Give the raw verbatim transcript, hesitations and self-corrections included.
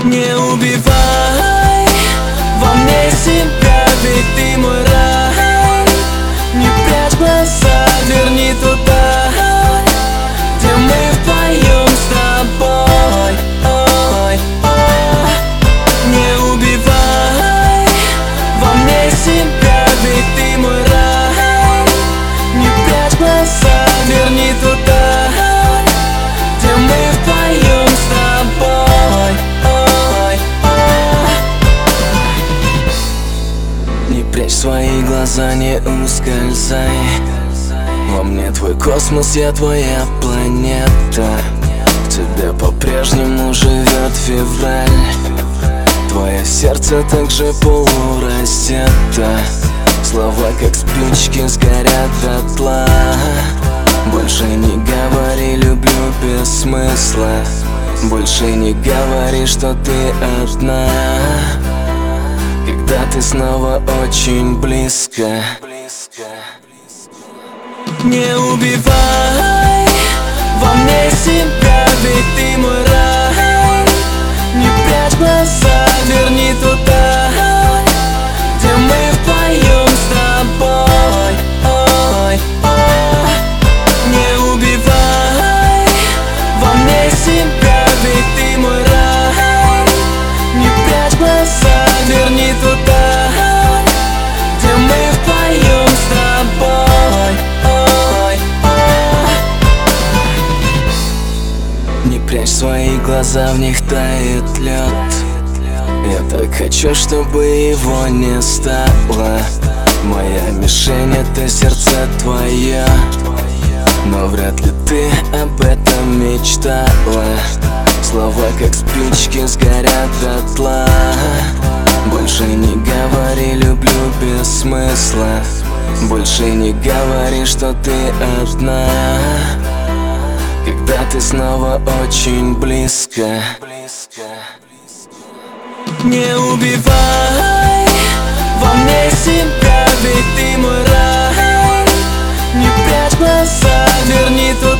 Не убивай во мне себя, ведь ты мой рай. Не прячь глаза, верни туда, где мы вдвоем с тобой. Ой, ой. Не убивай во мне себя, ведь ты мой рай. Не прячь глаза, верни туда, где мы вдвоем с тобой. Ой, ой. Не прячь свои глаза, не ускользай. Во мне твой космос, я твоя планета. В тебе по-прежнему живет февраль. Твое сердце также полураздето. Слова как спички сгорят дотла. Больше не говори «люблю» без смысла. Больше не говори, что ты одна, когда ты снова очень близко. Не убивай во мне себя, ведь ты мой рай. Не прячь глаза, верни туда, где мы вдвоем с тобой. Ой, ой. Не убивай во мне себя, ведь ты мой рай. Не прячь глаза, верни туда, где мы вдвоем с тобой. Ой, ой. Не прячь свои глаза, в них тает лед. Я так хочу, чтобы его не стало. Моя мишень — это сердце твое, но вряд ли ты об этом мечтала. Слова как спички сгорят дотла. Больше не говори «люблю» без смысла. Больше не говори, что ты одна, когда ты снова очень близко. Не убивай во мне себя, ведь ты мой рай. Не прячь глаза, верни туда,